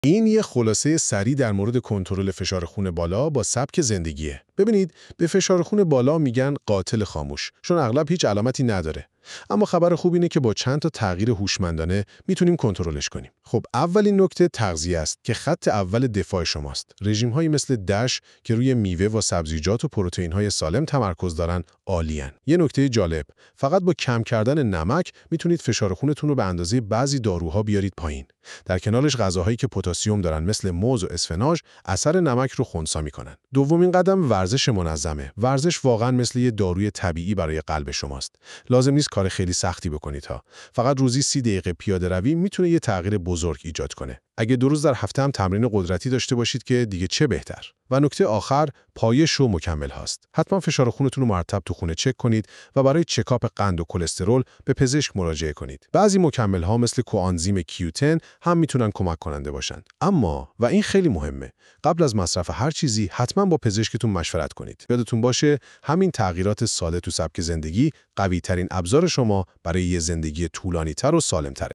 این یه خلاصه سریع در مورد کنترل فشار خون بالا با سبک زندگیه. ببینید، به فشار خون بالا میگن قاتل خاموش، چون اغلب هیچ علامتی نداره. اما خبر خوب اینه که با چند تا تغییر هوشمندانه میتونیم کنترلش کنیم. خب اولین نکته تغذیه است که خط اول دفاع شماست. رژیم‌هایی مثل دش که روی میوه و سبزیجات و پروتئین‌های سالم تمرکز دارن عالی‌اند. یه نکته جالب، فقط با کم کردن نمک میتونید فشار خونتون رو به اندازه بعضی داروها بیارید پایین. در کنارش غذاهایی که پتاسیم دارن مثل موز و اسفناج اثر نمک رو خنثی میکنن. دومین قدم ورزش منظمه. ورزش واقعا مثل یه داروی طبیعی برای قلب شماست. لازم نیست کار خیلی سختی بکنید ها. فقط روزی 30 دقیقه پیاده روی میتونه یه تغییر بزرگ ایجاد کنه. اگه 2 روز در هفته هم تمرین قدرتی داشته باشید که دیگه چه بهتر. و نکته آخر، پایش و مکمل هاست. حتما فشار خونتون رو مرتب تو خونه چک کنید و برای چکاپ قند و کلسترول به پزشک مراجعه کنید. بعضی مکمل ها مثل کوآنزیم Q10 هم میتونن کمک کننده باشن. اما و این خیلی مهمه، قبل از مصرف هر چیزی حتما با پزشکتون مشورت کنید. یادتون باشه همین تغییرات ساده تو سبک زندگی قوی ترین ابزار شما برای یه زندگی طولانی‌تر و سالم‌تره.